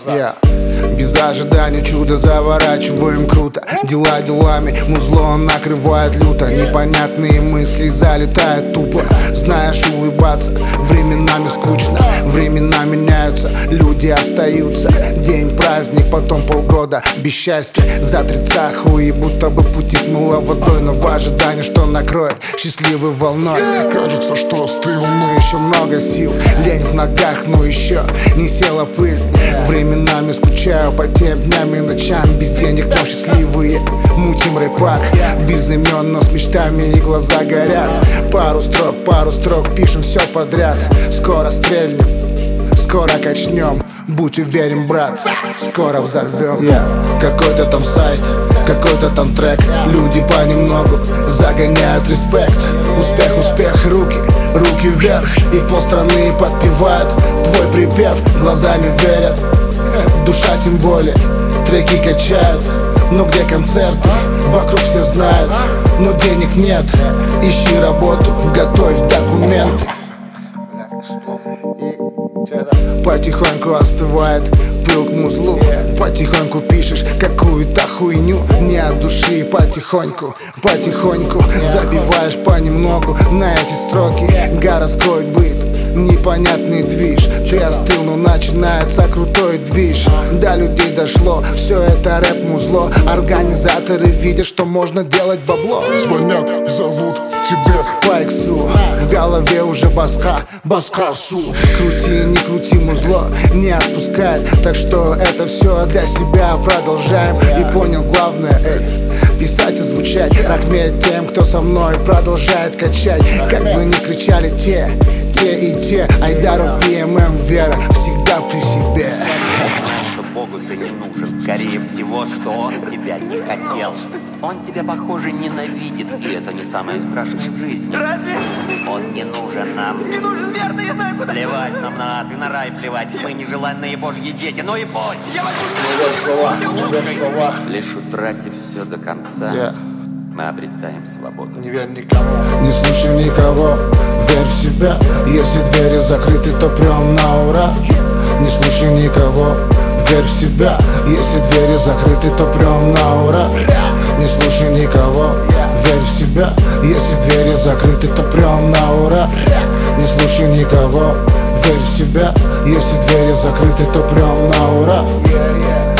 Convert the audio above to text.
Без ожидания чуда заворачиваем круто. Дела делами, музло накрывает люто. Непонятные мысли залетают тупо. Знаешь, улыбаться временами скучно. Времена меняются, люди остаются. День праздник, потом полгода без счастья. За тридцаху и будто бы пути смыло водой. Но в ожидании, что накроет счастливой волной. Кажется, что остыл, но еще много сил. Лень в ногах, но еще не села пыль. Временами скучаю по тем дням и ночам. Без денег, но счастливые. Мутим рэпак, без имен, но с мечтами и глаза горят. Пару строк, пишем все подряд. Скоро стрельнем, скоро качнем. Будь уверен, брат, скоро взорвем. Какой-то там сайт, какой-то там трек. Люди понемногу загоняют респект. Успех, руки вверх. И полстраны подпевают твой припев. Глаза не верят, душа тем более. Треки качают, но где концерты? Вокруг все знают, но денег нет. Ищи работу, готовь документы. Потихоньку остывает пыл к музлу. Потихоньку пишешь какую-то хуйню. Не от души, потихоньку забиваешь понемногу на эти строки. Городской быт, непонятный движ. Ты остыл, но начинается крутой движ. До людей дошло, все это рэп-музло. Организаторы видят, что можно делать бабло. Звонят, зовут тебе по иксу. В голове уже басха-су. Крути, не крути, музло не отпускает. Так что это все для себя продолжаем. И понял главное, писать и звучать. Рахмет тем, кто со мной продолжает качать. Как бы ни кричали те и те. Айдаров, ПММ, вера всегда при себе. Что Богу ты не нужен, скорее всего, что Он тебя не хотел. Он тебя, похоже, ненавидит, и это не самое страшное в жизни. Разве? Он не нужен нам. Не нужен, верно, я знаю, куда. Плевать нам на ад и на рай плевать. Мы нежеланные Божьи дети, ну и пусть. Я возьму слова. Лишь утратив все до конца, мы обретаем свободу. Не верь никому, не слушай никого. Верь в себя, если двери закрыты, то прям на ура. Не слушай никого, верь в себя, если двери закрыты, то прям на ура. Не слушай никого, верь в себя, если двери закрыты, то прям на ура. Не слушай никого, верь в себя, если двери закрыты, то прям на ура.